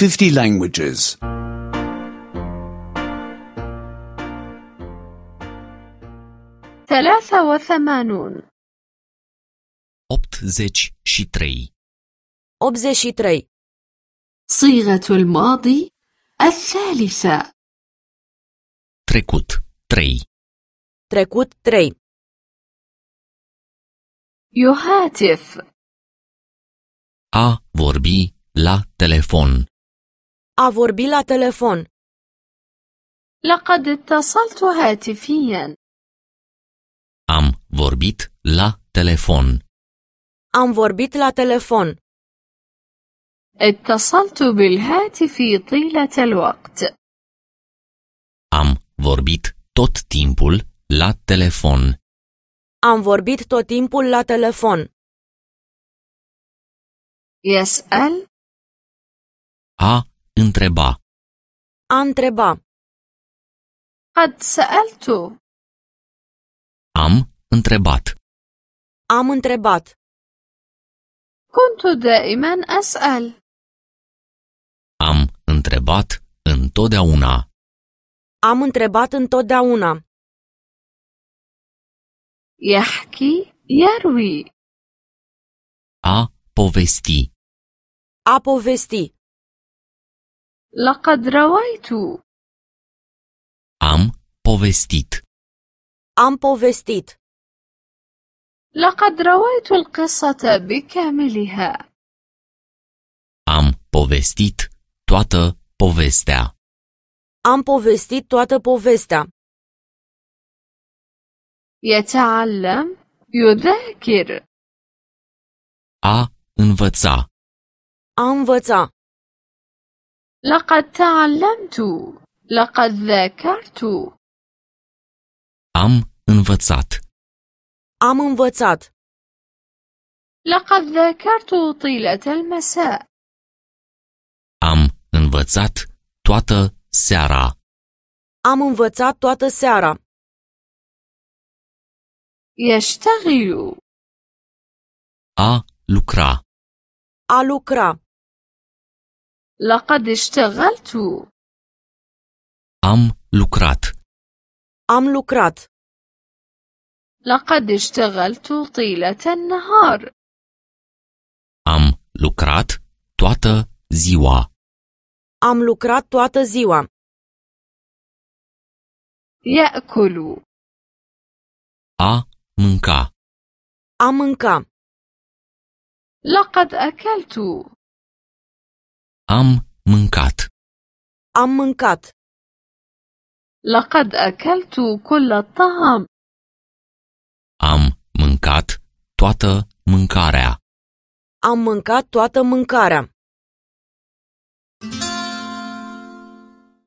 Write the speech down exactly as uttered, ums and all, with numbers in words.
fifty languages. ثلاثة وثمانون optzeci și trei. optzeci și trei. صيغة الماضي الثالثة. Trecut, trei. Trecut, trei. يهاتف. A vorbi la telefon. A vorbi la telefon. لقد اتصلت هاتفيا. Am vorbit la telefon. Am vorbit la telefon. اتصلت بالهاتف طيلة الوقت. Am vorbit tot timpul la telefon. Am vorbit tot timpul la telefon. يسأل. A întreba. A întreba. قد سألت. Am întrebat. Am întrebat. كنت دائما أسأل. Am întrebat întotdeauna. Am întrebat întotdeauna. يحكي يروي. A povesti. A povesti. لقد رويت. Am povestit. Am povestit. لقد رويت القصة بكاملها. Am povestit toată povestea. Am povestit toată povestea. يتعلم يذاكر. A învăța. A învăța. لقد تعلمت. لقد ذاكرت. Am învățat. Am învățat. لقد ذاكرت طيلة المساء. Am învățat toată seara. Am învățat toată seara. يشتغل. A lucra. A lucra. لقد اشتغلت. Am lucrat. Am lucrat. لقد اشتغلت طيلة النهار. Am lucrat toată ziua. Am lucrat toată ziua. يأكل. A mânca. A mânca. لقد أكلت. Am mâncat. Am mâncat. لقد أكلت كل الطعام. Am mâncat toată mâncarea. Am mâncat toată mâncarea.